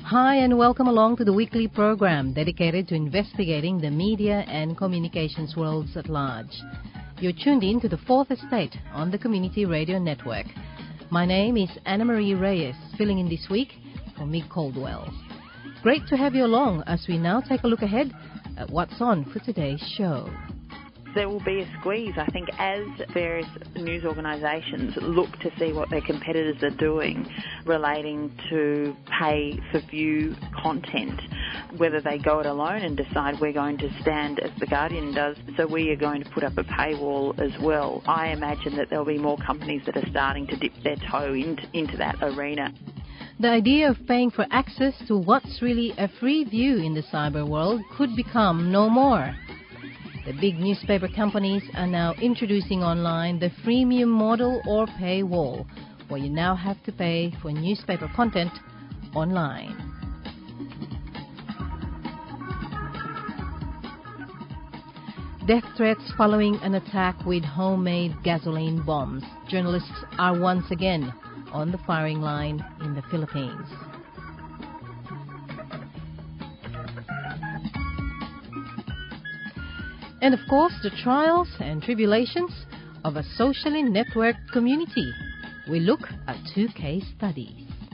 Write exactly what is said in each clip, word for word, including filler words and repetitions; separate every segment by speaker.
Speaker 1: Hi and welcome along to the weekly program dedicated to investigating the media and communications worlds at large. You're tuned in to the Fourth Estate on the Community Radio Network. My name is Anna Marie Reyes, filling in this week for Mig Caldwell. Great to have you along as we now take a look ahead at what's on for today's show.
Speaker 2: There will be a squeeze, I think, as various news organisations look to see what their competitors are doing relating to pay-for-view content, whether they go it alone and decide we're going to stand as The Guardian does, so we are going to put up a paywall as well. I imagine that there'll be more companies that are starting to dip their toe into, into that arena.
Speaker 1: The idea of paying for access to what's really a free view in the cyber world could become no more. The big newspaper companies are now introducing online the freemium model or paywall, where you now have to pay for newspaper content online. Death threats following an attack with homemade gasoline bombs. Journalists are once again on the firing line in the Philippines. And of course, the trials and tribulations of a socially networked community. We look at two case studies.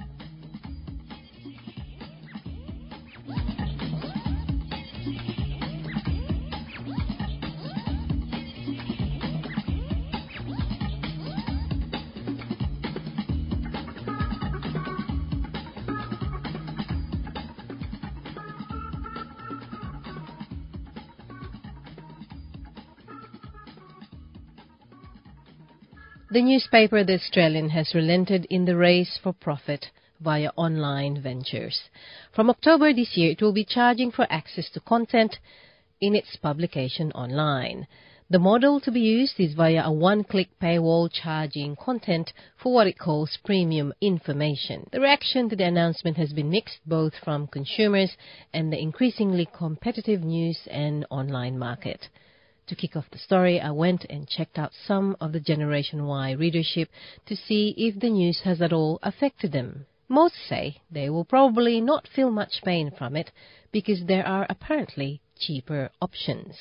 Speaker 1: The newspaper The Australian has relented in the race for profit via online ventures. From October this year, it will be charging for access to content in its publication online. The model to be used is via a one-click paywall charging content for what it calls premium information. The reaction to the announcement has been mixed, both from consumers and the increasingly competitive news and online market. To kick off the story, I went and checked out some of the Generation Y readership to see if the news has at all affected them. Most say they will probably not feel much pain from it because there are apparently cheaper options.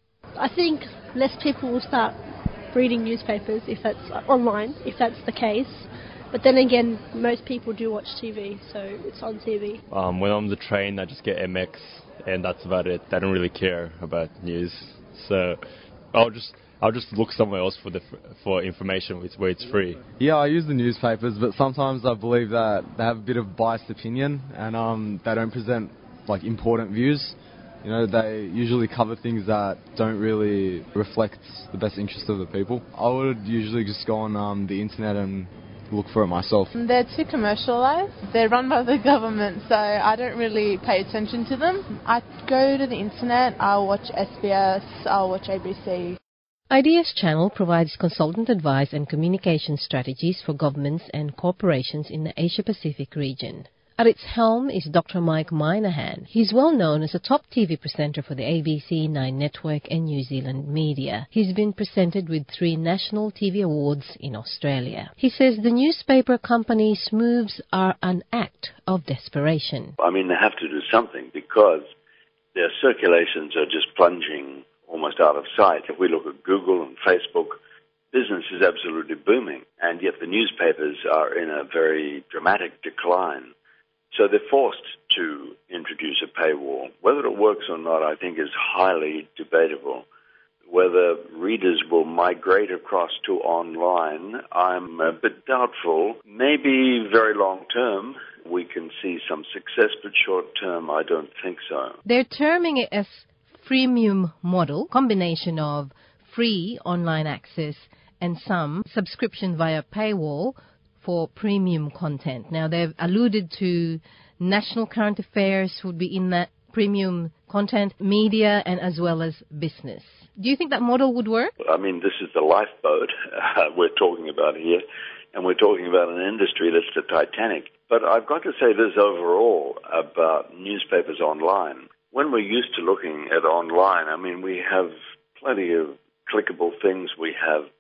Speaker 3: I think less people will start reading newspapers if that's online, if that's the case. But then again, most people do watch T V, so it's on T V.
Speaker 4: Um, when I'm on the train, I just get M X, and that's about it. They don't really care about news. So I'll just I'll just look somewhere else for the for information where it's free.
Speaker 5: Yeah, I use the newspapers, but sometimes I believe that they have a bit of biased opinion and um, they don't present like important views. You know, they usually cover things that don't really reflect the best interest of the people. I would usually just go on um, the internet and look for it myself.
Speaker 6: They're too commercialised. They're run by the government, so I don't really pay attention to them. I go to the internet, I'll watch S B S, I'll watch A B C.
Speaker 1: Ideas Channel provides consultant advice and communication strategies for governments and corporations in the Asia-Pacific region. At its helm is Doctor Mike Minahan. He's well known as a top T V presenter for the A B C Nine Network and New Zealand media. He's been presented with three national T V awards in Australia. He says the newspaper company's moves are an act of desperation.
Speaker 7: I mean, they have to do something because their circulations are just plunging almost out of sight. If we look at Google and Facebook, business is absolutely booming, and yet the newspapers are in a very dramatic decline. So they're forced to introduce a paywall. Whether it works or not, I think, is highly debatable. Whether readers will migrate across to online, I'm a bit doubtful. Maybe very long term we can see some success, but short term I don't think so.
Speaker 1: They're terming it as freemium model, combination of free online access and some subscription via paywall for premium content. Now, they've alluded to national current affairs would be in that premium content, media, and as well as business. Do you think that model would work?
Speaker 7: I mean, this is the lifeboat uh, we're talking about here, and we're talking about an industry that's the Titanic. But I've got to say this overall about newspapers online. When we're used to looking at online, I mean, we have plenty of clickable things. We have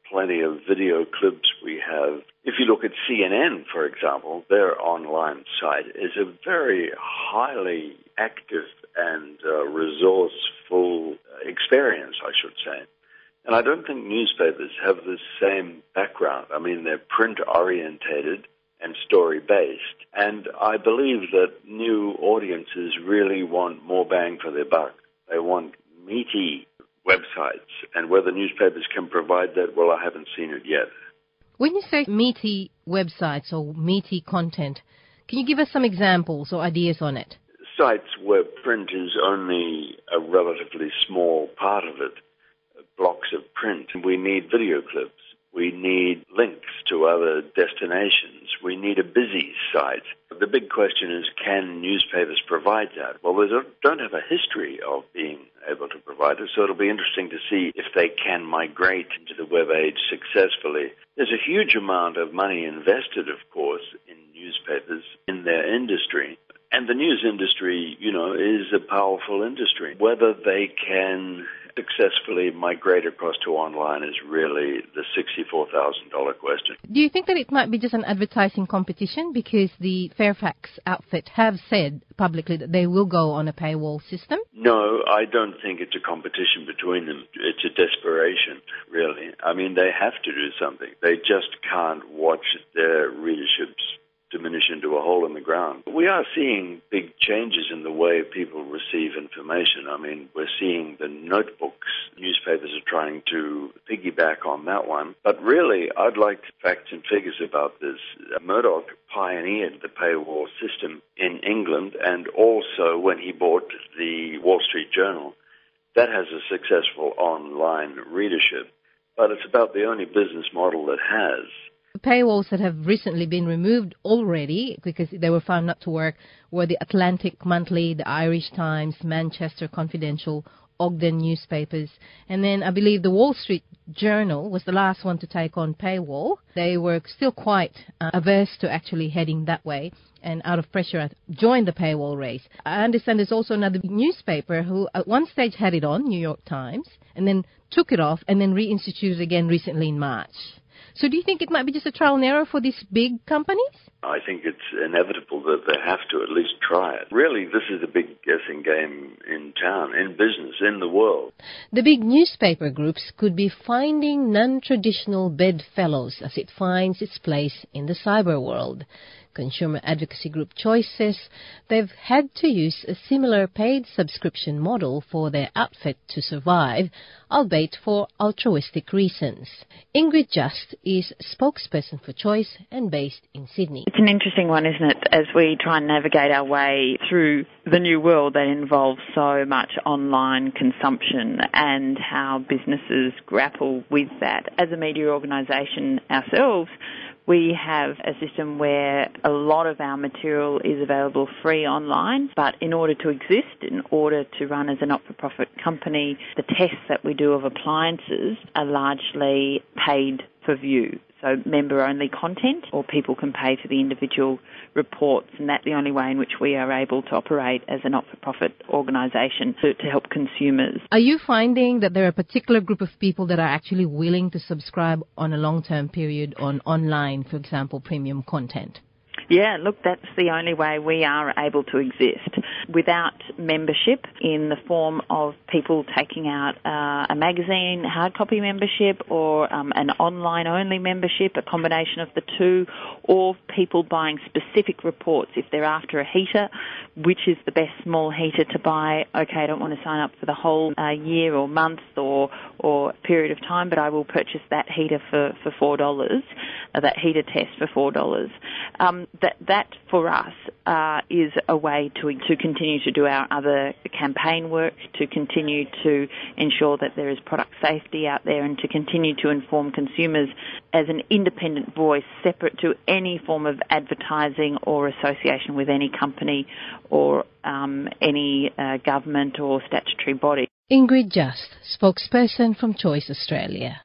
Speaker 7: plenty of video clips. We have, if you look at C N N, for example, their online site is a very highly active and uh, resourceful experience, I should say. And I don't think newspapers have the same background. I mean, they're print-orientated and story-based. And I believe that new audiences really want more bang for their buck. They want meaty websites. And whether newspapers can provide that, well, I haven't seen it yet.
Speaker 1: When you say meaty websites or meaty content, can you give us some examples or ideas on it?
Speaker 7: Sites where print is only a relatively small part of it, blocks of print. We need video clips. We need links to other destinations. We need a busy site. The big question is, can newspapers provide that? Well, they don't have a history of being able to provide it, so it'll be interesting to see if they can migrate into the web age successfully. There's a huge amount of money invested, of course, in newspapers, in their industry. And the news industry, you know, is a powerful industry. Whether they can successfully migrate across to online is really the sixty-four thousand dollars question.
Speaker 1: Do you think that it might be just an advertising competition? Because the Fairfax outfit have said publicly that they will go on a paywall system.
Speaker 7: No, I don't think it's a competition between them. It's a desperation, really. I mean, they have to do something. They just can't watch their readerships diminish into a hole in the ground. We are seeing big changes in the way people receive information. I mean, we're seeing the notebooks. Newspapers are trying to piggyback on that one. But really, I'd like facts and figures about this. Murdoch pioneered the paywall system in England, and also when he bought the Wall Street Journal. That has a successful online readership, but it's about the only business model that has.
Speaker 1: Paywalls that have recently been removed already because they were found not to work were the Atlantic Monthly, the Irish Times, Manchester Confidential, Ogden newspapers, and then I believe the Wall Street Journal was the last one to take on paywall. They were still quite uh, averse to actually heading that way, and out of pressure joined the paywall race. I understand there's also another newspaper who at one stage had it on, New York Times, and then took it off and then reinstituted again recently in March. So do you think it might be just a trial and error for these big companies?
Speaker 7: I think it's inevitable that they have to at least try it. Really, this is a big guessing game in town, in business, in the world.
Speaker 1: The big newspaper groups could be finding non-traditional bedfellows as it finds its place in the cyber world. Consumer advocacy group Choice says they've had to use a similar paid subscription model for their outfit to survive, albeit for altruistic reasons. Ingrid Just is spokesperson for Choice and based in Sydney.
Speaker 2: It's an interesting one, isn't it, as we try and navigate our way through the new world that involves so much online consumption and how businesses grapple with that. As a media organisation ourselves, we have a system where a lot of our material is available free online, but in order to exist, in order to run as a not-for-profit company, the tests that we do of appliances are largely paid for view. So member-only content, or people can pay for the individual reports, and that's the only way in which we are able to operate as a not-for-profit organisation to, to help consumers.
Speaker 1: Are you finding that there are a particular group of people that are actually willing to subscribe on a long-term period on online, for example, premium content?
Speaker 2: Yeah, look, that's the only way we are able to exist. Without membership in the form of people taking out uh, a magazine, hard copy membership, or um, an online-only membership, a combination of the two, or people buying specific reports. If they're after a heater, which is the best small heater to buy? Okay, I don't want to sign up for the whole uh, year or month or or period of time, but I will purchase that heater for, for four dollars, uh, that heater test for four dollars. Um, that, that, for us, uh, is a way to to continue to do our other campaign work, to continue to ensure that there is product safety out there, and to continue to inform consumers as an independent voice separate to any form of advertising or association with any company or um, any uh, government or statutory body.
Speaker 1: Ingrid Just, spokesperson from Choice Australia.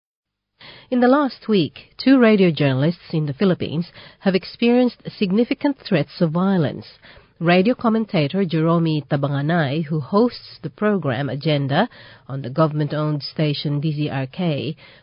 Speaker 1: In the last week, two radio journalists in the Philippines have experienced significant threats of violence. Radio commentator Jerome Tabanganay, who hosts the program Agenda on the government-owned station D Z R K,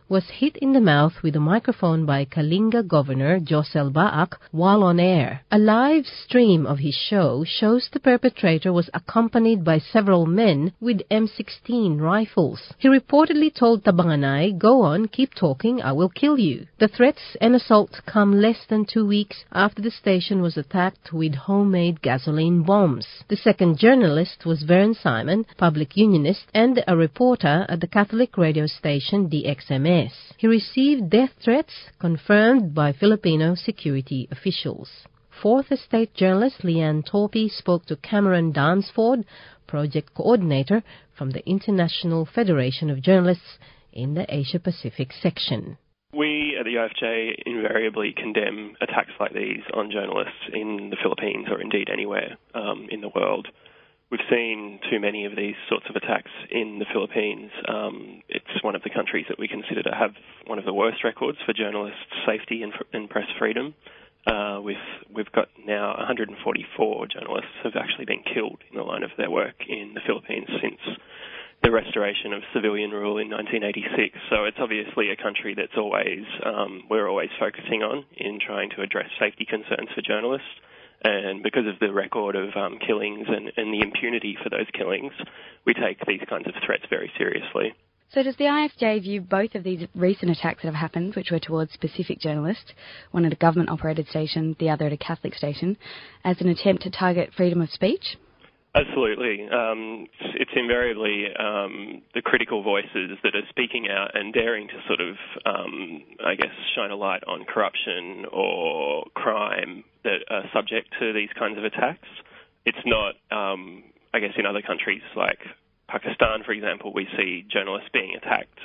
Speaker 1: was hit in the mouth with a microphone by Kalinga Governor Josel Baak while on air. A live stream of his show shows the perpetrator was accompanied by several men with M sixteen rifles. He reportedly told Tabanganay, "Go on, keep talking, I will kill you." The threats and assault come less than two weeks after the station was attacked with homemade gasoline bombs. The second journalist was Vern Simon, public unionist and a reporter at the Catholic radio station D X M S. He received death threats confirmed by Filipino security officials. Fourth Estate journalist Leanne Torpy spoke to Cameron Dansford, project coordinator from the International Federation of Journalists in the Asia-Pacific section.
Speaker 8: We at the O F J invariably condemn attacks like these on journalists in the Philippines or indeed anywhere um, in the world. We've seen too many of these sorts of attacks in the Philippines. Um, it's one of the countries that we consider to have one of the worst records for journalist safety and, and press freedom. Uh, we've, we've got now one hundred forty-four journalists have actually been killed in the line of their work in the Philippines since the restoration of civilian rule in nineteen eighty-six. So it's obviously a country that's always, um, we're always focusing on in trying to address safety concerns for journalists. And because of the record of um, killings and, and the impunity for those killings, we take these kinds of threats very seriously.
Speaker 9: So does the I F J view both of these recent attacks that have happened, which were towards specific journalists, one at a government-operated station, the other at a Catholic station, as an attempt to target freedom of speech?
Speaker 8: Absolutely. Um, it's, it's invariably um, the critical voices that are speaking out and daring to sort of, um, I guess, shine a light on corruption or crime that are subject to these kinds of attacks. It's not, um, I guess, in other countries like Pakistan, for example, we see journalists being attacked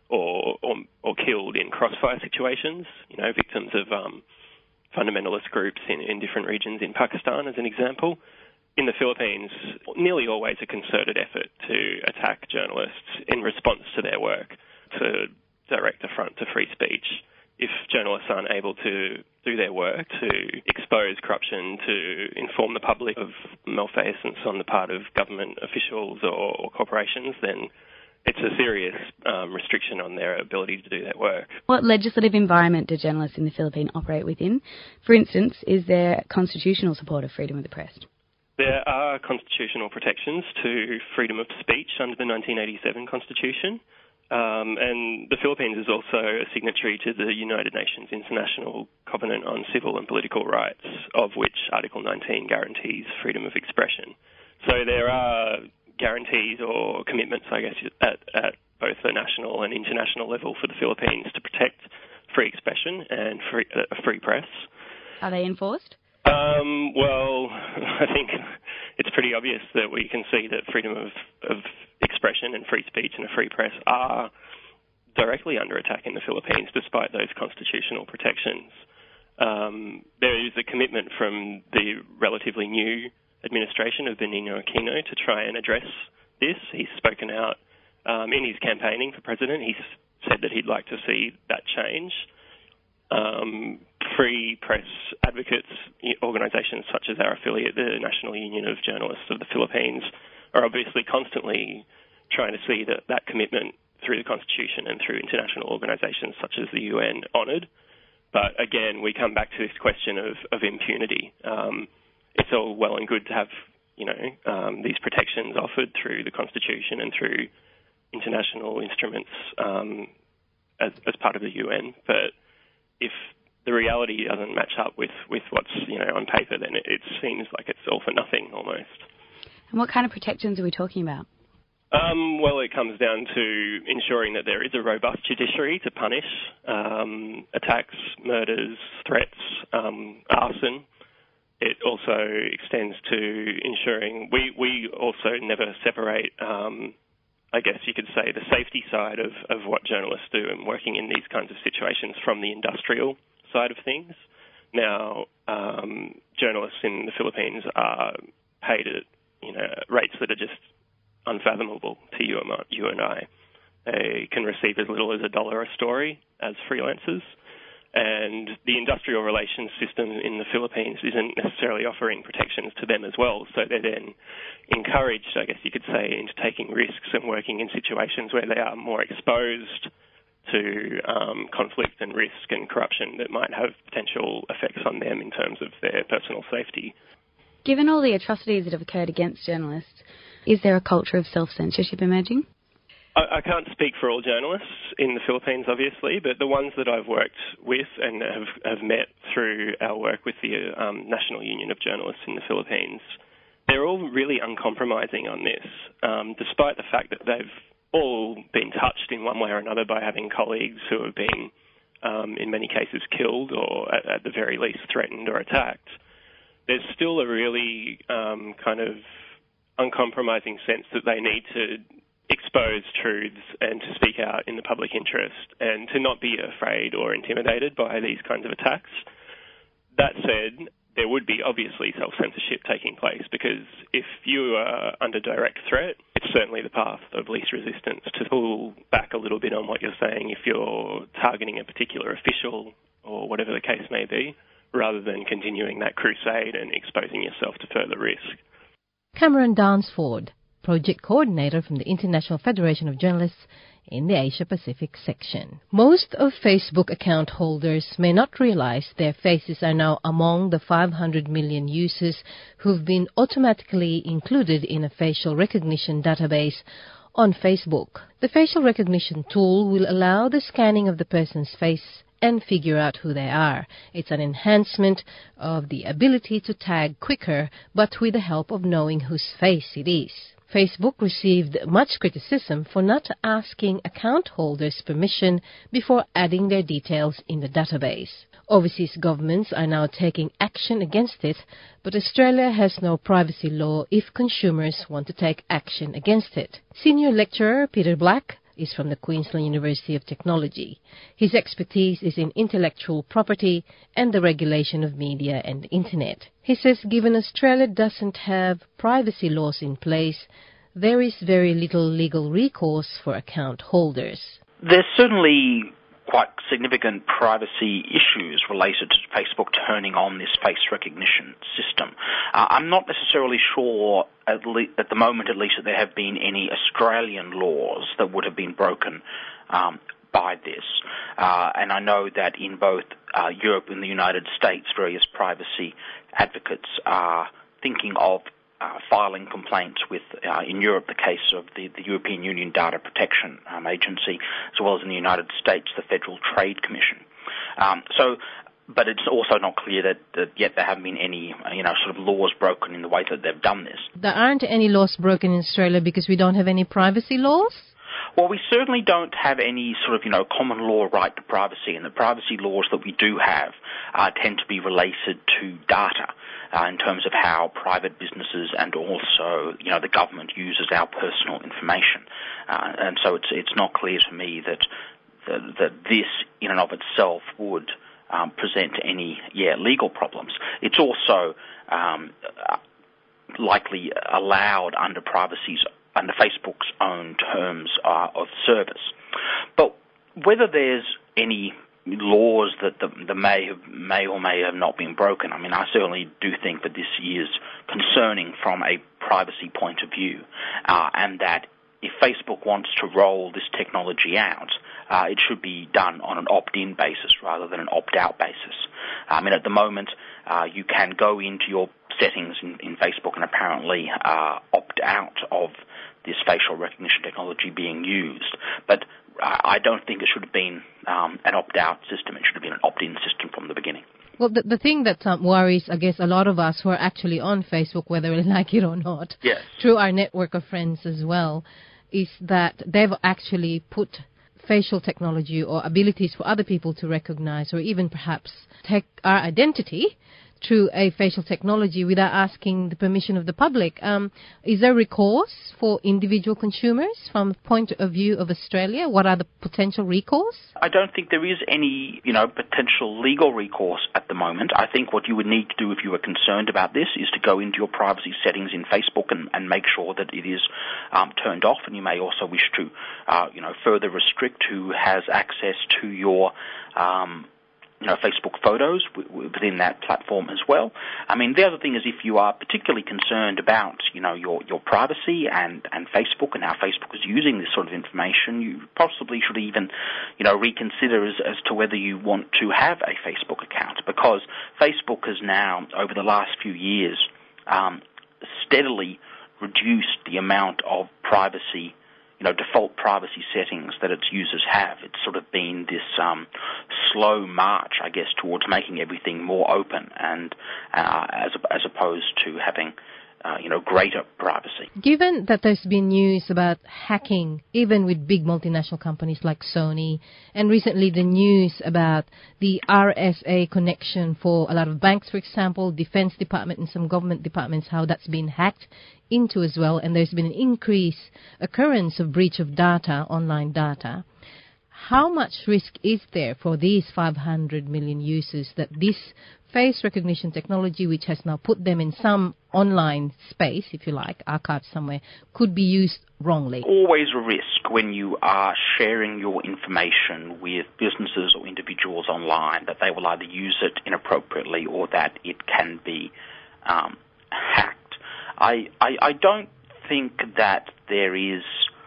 Speaker 8: or or, or killed in crossfire situations, you know, victims of um, fundamentalist groups in, in different regions in Pakistan, as an example. In the Philippines, nearly always a concerted effort to attack journalists in response to their work, to direct affront to free speech. If journalists aren't able to do their work, to expose corruption, to inform the public of malfeasance on the part of government officials or, or corporations, then it's a serious um, restriction on their ability to do their work.
Speaker 9: What legislative environment do journalists in the Philippines operate within? For instance, is there constitutional support of freedom of the press?
Speaker 8: There are constitutional protections to freedom of speech under the nineteen eighty-seven Constitution. Um, and the Philippines is also a signatory to the United Nations International Covenant on Civil and Political Rights, of which Article nineteen guarantees freedom of expression. So there are guarantees or commitments, I guess, at, at both the national and international level for the Philippines to protect free expression and free, uh, a free press.
Speaker 9: Are they enforced?
Speaker 8: Um, well, I think it's pretty obvious that we can see that freedom of, of expression and free speech and a free press are directly under attack in the Philippines, despite those constitutional protections. Um, there is a commitment from the relatively new administration of Benigno Aquino to try and address this. He's spoken out um, in his campaigning for president. He's said that he'd like to see that change. Um, free press advocates, organisations such as our affiliate, the National Union of Journalists of the Philippines, are obviously constantly trying to see that that commitment through the Constitution and through international organisations such as the U N honoured. But again, we come back to this question of, of impunity. Um, it's all well and good to have, you know, um, these protections offered through the Constitution and through international instruments um, as, as part of the U N, but if the reality doesn't match up with, with what's, you know, on paper, then it, it seems like it's all for nothing almost.
Speaker 9: And what kind of protections are we talking about?
Speaker 8: Um, well, it comes down to ensuring that there is a robust judiciary to punish um, attacks, murders, threats, um, arson. It also extends to ensuring we, we also never separate, um, I guess you could say, the safety side of, of what journalists do and working in these kinds of situations from the industrial side of things. Now, um, journalists in the Philippines are paid at, you know, rates that are just unfathomable to you and, you and I. They can receive as little as a dollar a story as freelancers. And the industrial relations system in the Philippines isn't necessarily offering protections to them as well. So they're then encouraged, I guess you could say, into taking risks and working in situations where they are more exposed to um, conflict and risk and corruption that might have potential effects on them in terms of their personal safety.
Speaker 9: Given all the atrocities that have occurred against journalists, is there a culture of self-censorship emerging?
Speaker 8: I, I can't speak for all journalists in the Philippines, obviously, but the ones that I've worked with and have, have met through our work with the um, National Union of Journalists in the Philippines, they're all really uncompromising on this, um, despite the fact that they've all been touched in one way or another by having colleagues who have been, um, in many cases, killed or at, at the very least threatened or attacked. There's still a really um, kind of uncompromising sense that they need to expose truths and to speak out in the public interest and to not be afraid or intimidated by these kinds of attacks. That said, there would be obviously self-censorship taking place, because if you are under direct threat, it's certainly the path of least resistance to pull back a little bit on what you're saying if you're targeting a particular official or whatever the case may be, rather than continuing that crusade and exposing yourself to further risk.
Speaker 1: Cameron Downsford, Project Coordinator from the International Federation of Journalists in the Asia-Pacific section. Most of Facebook account holders may not realize their faces are now among the five hundred million users who've been automatically included in a facial recognition database on Facebook. The facial recognition tool will allow the scanning of the person's face and figure out who they are. It's an enhancement of the ability to tag quicker, but with the help of knowing whose face it is. Facebook received much criticism for not asking account holders permission before adding their details in the database. Overseas governments are now taking action against it, but Australia has no privacy law if consumers want to take action against it. Senior lecturer Peter Black is from the Queensland University of Technology. His expertise is in intellectual property and the regulation of media and internet. He says given Australia doesn't have privacy laws in place, there is very little legal recourse for account holders.
Speaker 10: There's certainly quite significant privacy issues related to Facebook turning on this face recognition system. Uh, I'm not necessarily sure, at, le- at the moment at least, that there have been any Australian laws that would have been broken um, by this. Uh, and I know that in both uh, Europe and the United States, various privacy advocates are thinking of Uh, filing complaints with, uh, in Europe, the case of the, the European Union Data Protection um, Agency, as well as in the United States, the Federal Trade Commission. Um, so, but it's also not clear that, that yet there haven't been any, uh, you know, sort of laws broken in the way that they've done this.
Speaker 1: There aren't any laws broken in Australia because we don't have any privacy laws?
Speaker 10: Well, we certainly don't have any sort of, you know, common law right to privacy, and the privacy laws that we do have uh, tend to be related to data uh, in terms of how private businesses and also, you know, the government uses our personal information. Uh, and so it's it's not clear to me that that, that this in and of itself would um, present any, yeah, legal problems. It's also um, likely allowed under privacy's under Facebook's own terms uh, of service. But whether there's any laws that the, the may have, may or may have not been broken, I mean, I certainly do think that this is concerning from a privacy point of view, uh, and that if Facebook wants to roll this technology out, uh, it should be done on an opt-in basis rather than an opt-out basis. I mean, at the moment, uh, you can go into your settings in, in Facebook and apparently uh, opt out of this facial recognition technology being used. But I don't think it should have been um, an opt-out system. It should have been an opt-in system from the beginning.
Speaker 1: Well, the, the thing that um, worries, I guess, a lot of us who are actually on Facebook, whether we like it or not,
Speaker 10: yes,
Speaker 1: through our network of friends as well, is that they've actually put facial technology or abilities for other people to recognize or even perhaps take our identity through a facial technology without asking the permission of the public. Um, is there recourse for individual consumers from the point of view of Australia? What are the potential recourse?
Speaker 10: I don't think there is any, you know, potential legal recourse at the moment. I think what you would need to do if you were concerned about this is to go into your privacy settings in Facebook and, and make sure that it is um, turned off. And you may also wish to, uh, you know, further restrict who has access to your um you know, Facebook photos w- w- within that platform as well. I mean, the other thing is if you are particularly concerned about, you know, your, your privacy and, and Facebook and how Facebook is using this sort of information, you possibly should even, you know, reconsider as, as to whether you want to have a Facebook account, because Facebook has now, over the last few years, um, steadily reduced the amount of privacy, you know, default privacy settings that its users have. It's sort of been this um, slow march, I guess, towards making everything more open and uh, as as opposed to having, uh, you know, greater privacy.
Speaker 1: Given that there's been news about hacking, even with big multinational companies like Sony, and recently the news about the R S A connection for a lot of banks, for example, Defense Department and some government departments, how that's been hacked into as well, and there's been an increased occurrence of breach of data, online data. How much risk is there for these five hundred million users that this face recognition technology, which has now put them in some online space, if you like, archived somewhere, could be used wrongly?
Speaker 10: Always a risk when you are sharing your information with businesses or individuals online, that they will either use it inappropriately or that it can be um, hacked. I, I, I don't think that there is,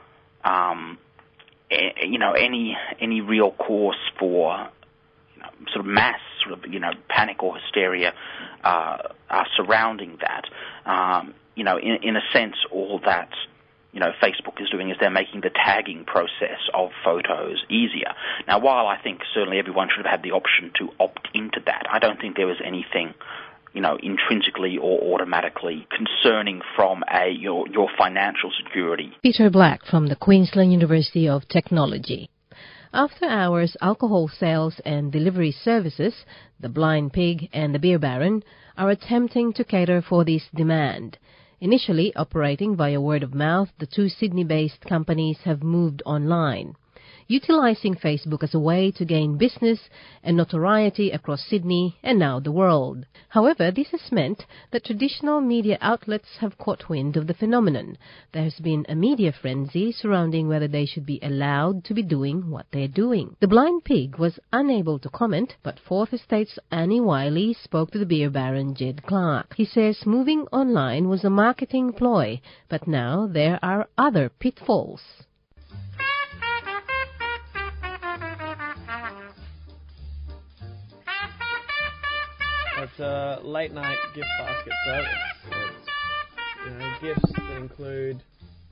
Speaker 10: um, a, you know, any any real cause for, you know, sort of mass sort of, you know, panic or hysteria uh, uh, surrounding that. Um, you know, in, in a sense, all that, you know, Facebook is doing is they're making the tagging process of photos easier. Now, while I think certainly everyone should have had the option to opt into that, I don't think there was anything, you know, intrinsically or automatically concerning from a your your financial security.
Speaker 1: Peter Black from the Queensland University of Technology. After hours alcohol sales and delivery services, the Blind Pig and the Beer Baron are attempting to cater for this demand. Initially operating via word of mouth, the two Sydney-based companies have moved online, utilizing Facebook as a way to gain business and notoriety across Sydney and now the world. However, this has meant that traditional media outlets have caught wind of the phenomenon. There has been a media frenzy surrounding whether they should be allowed to be doing what they're doing. The Blind Pig was unable to comment, but Fourth Estate's Annie Wiley spoke to the Beer Baron Jed Clark. He says moving online was a marketing ploy, but now there are other pitfalls.
Speaker 11: It's a late-night gift basket service. It's, you know, gifts that include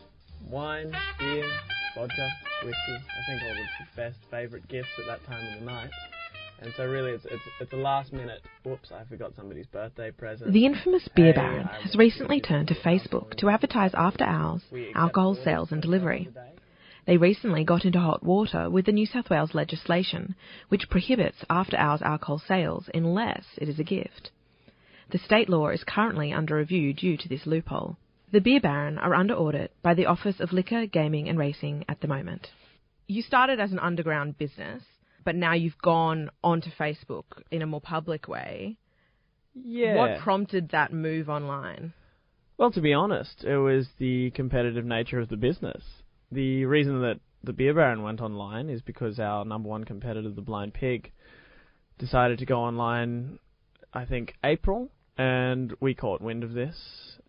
Speaker 11: wine, beer, vodka, whiskey. I think all the best favourite gifts at that time of the night. And so really it's it's, it's a last-minute, whoops, I forgot somebody's birthday present.
Speaker 12: The infamous Beer Baron has recently turned to Facebook to advertise after-hours alcohol sales and delivery. They recently got into hot water with the New South Wales legislation, which prohibits after-hours alcohol sales unless it is a gift. The state law is currently under review due to this loophole. The Beer Baron are under audit by the Office of Liquor, Gaming and Racing at the moment. You started as an underground business, but now you've gone onto Facebook in a more public way.
Speaker 11: Yeah.
Speaker 12: What prompted that move online?
Speaker 11: Well, to be honest, it was the competitive nature of the business. The reason that the Beer Baron went online is because our number one competitor, the Blind Pig, decided to go online, I think, April, and we caught wind of this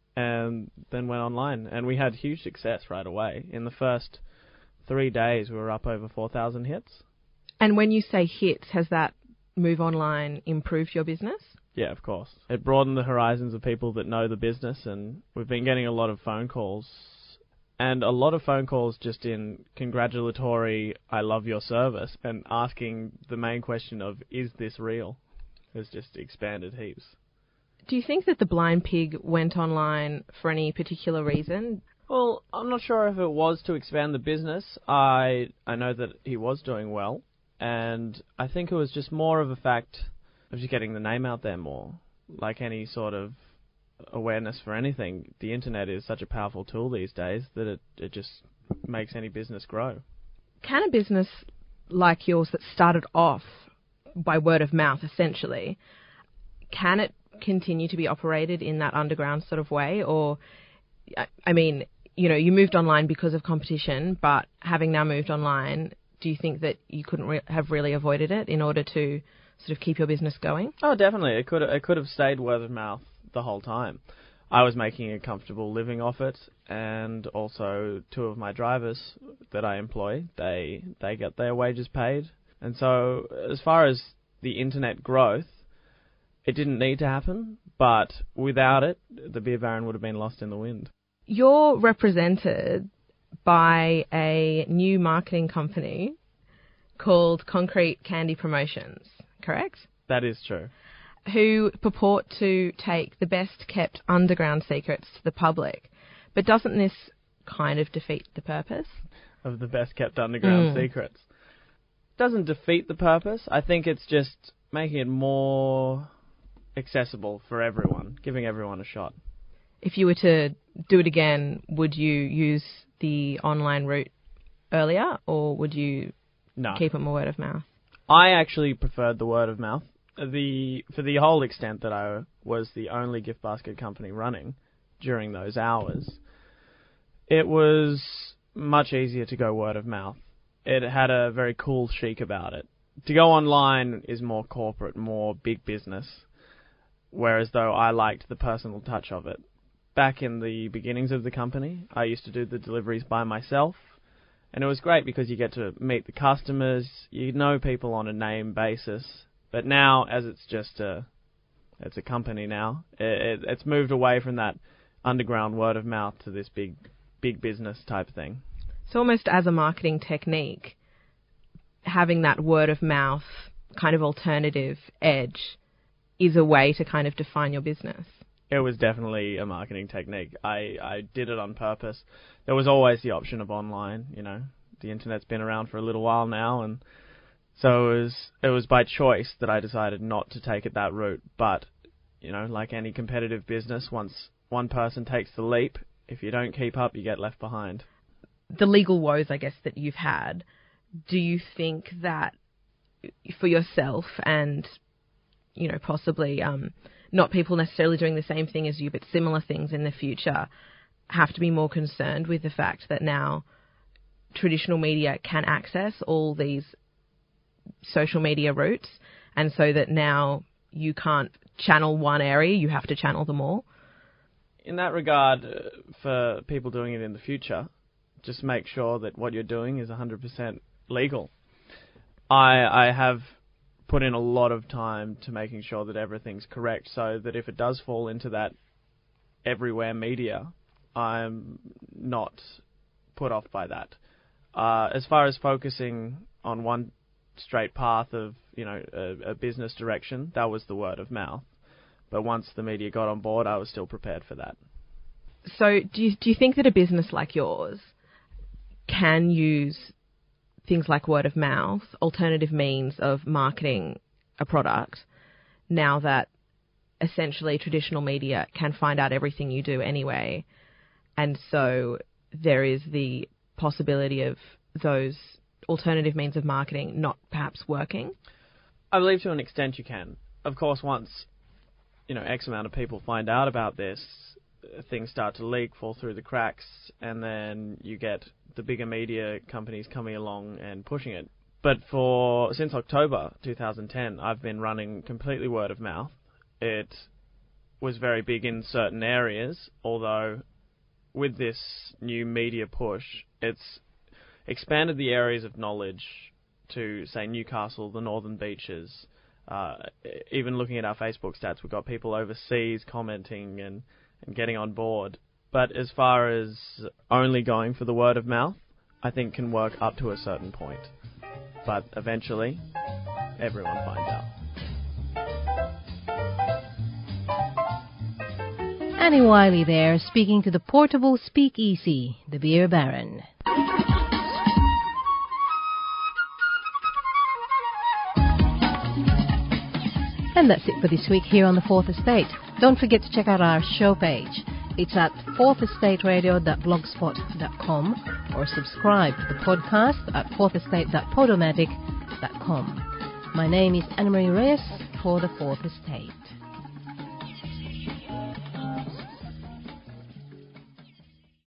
Speaker 11: and then went online. And we had huge success right away. In the first three days, we were up over four thousand hits.
Speaker 12: And when you say hits, has that move online improved your business?
Speaker 11: Yeah, of course. It broadened the horizons of people that know the business, and we've been getting a lot of phone calls. And a lot of phone calls just in congratulatory, I love your service, and asking the main question of, is this real? Has just expanded heaps.
Speaker 12: Do you think that the Blind Pig went online for any particular reason?
Speaker 11: Well, I'm not sure if it was to expand the business. I I know that he was doing well, and I think it was just more of a fact of just getting the name out there more. Like any sort of awareness for anything, the internet is such a powerful tool these days that it, it just makes any business grow.
Speaker 12: Can a business like yours that started off by word of mouth, essentially, can it continue to be operated in that underground sort of way? Or, I mean, you know, you moved online because of competition, but having now moved online, do you think that you couldn't re- have really avoided it in order to sort of keep your business going?
Speaker 11: Oh, definitely. It could it could have stayed word of mouth the whole time. I was making a comfortable living off it, and also two of my drivers that I employ, they they get their wages paid. And so as far as the internet growth, it didn't need to happen, but without it, the Beer Baron would have been lost in the wind.
Speaker 12: You're represented by a new marketing company called Concrete Candy Promotions, correct?
Speaker 11: That is true.
Speaker 12: Who purport to take the best-kept underground secrets to the public. But doesn't this kind of defeat the purpose?
Speaker 11: Of the best-kept underground
Speaker 12: mm.
Speaker 11: secrets. Doesn't defeat the purpose. I think it's just making it more accessible for everyone, giving everyone a shot.
Speaker 12: If you were to do it again, would you use the online route earlier, or would you
Speaker 11: no.
Speaker 12: keep it more word of mouth?
Speaker 11: I actually preferred the word of mouth. The for the whole extent that I was the only gift basket company running during those hours, it was much easier to go word of mouth. It had a very cool chic about it. To go online is more corporate, more big business, whereas though I liked the personal touch of it. Back in the beginnings of the company, I used to do the deliveries by myself, and it was great because you get to meet the customers, you know people on a name basis. But now, as it's just a, it's a company now, it, it, it's moved away from that underground word of mouth to this big, big business type thing.
Speaker 12: So almost as a marketing technique, having that word of mouth kind of alternative edge is a way to kind of define your business.
Speaker 11: It was definitely a marketing technique. I, I did it on purpose. There was always the option of online, you know. The internet's been around for a little while now, and so it was, it was by choice that I decided not to take it that route. But, you know, like any competitive business, once one person takes the leap, if you don't keep up, you get left behind.
Speaker 12: The legal woes, I guess, that you've had, do you think that for yourself and, you know, possibly um, not people necessarily doing the same thing as you, but similar things in the future, have to be more concerned with the fact that now traditional media can access all these social media routes, and so that now you can't channel one area, you have to channel them all?
Speaker 11: In that regard, uh, for people doing it in the future, just make sure that what you're doing is one hundred percent legal. I I have put in a lot of time to making sure that everything's correct, so that if it does fall into that everywhere media, I'm not put off by that. Uh, as far as focusing on one straight path of, you know, a, a business direction, that was the word of mouth. But once the media got on board, I was still prepared for that.
Speaker 12: So do you, do you think that a business like yours can use things like word of mouth, alternative means of marketing a product, now that essentially traditional media can find out everything you do anyway, and so there is the possibility of those alternative means of marketing not perhaps working?
Speaker 11: I believe to an extent you can. Of course, once, you know, X amount of people find out about this, things start to leak, fall through the cracks, and then you get the bigger media companies coming along and pushing it. But for since October twenty ten, I've been running completely word of mouth. It was very big in certain areas, although with this new media push, it's expanded the areas of knowledge to, say, Newcastle, the Northern Beaches. Uh, even looking at our Facebook stats, we've got people overseas commenting and, and getting on board. But as far as only going for the word of mouth, I think can work up to a certain point. But eventually, everyone finds out.
Speaker 1: Annie Wiley there, speaking to the portable speakeasy, the Beer Baron. And that's it for this week here on the Fourth Estate. Don't forget to check out our show page. It's at fourth estate radio dot blogspot dot com or subscribe to the podcast at fourth estate dot podomatic dot com. My name is Anna Marie Reyes for the Fourth Estate.